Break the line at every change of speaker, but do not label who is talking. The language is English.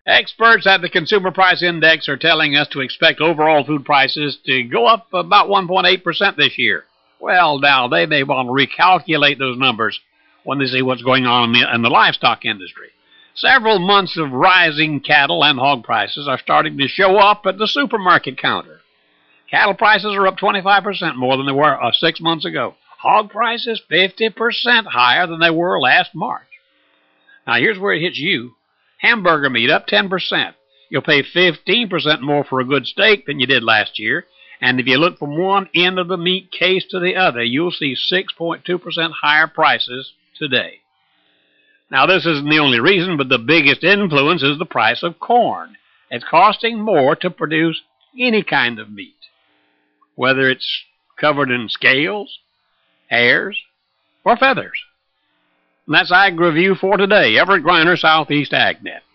Experts at the Consumer Price Index are telling us to expect overall food prices to go up about 1.8% this year. Well, now, they may want to recalculate those numbers when they see what's going on in the livestock industry. Several months of rising cattle and hog prices are starting to show up at the supermarket counter. Cattle prices are up 25% more than they were 6 months ago. Hog prices 50% higher than they were last March. Now, here's where it hits you. Hamburger meat up 10%. You'll pay 15% more for a good steak than you did last year. And if you look from one end of the meat case to the other, you'll see 6.2% higher prices today. Now, this isn't the only reason, but the biggest influence is the price of corn. It's costing more to produce any kind of meat, whether it's covered in scales, hairs, or feathers. And that's Ag Review for today. Everett Griner, Southeast AgNet.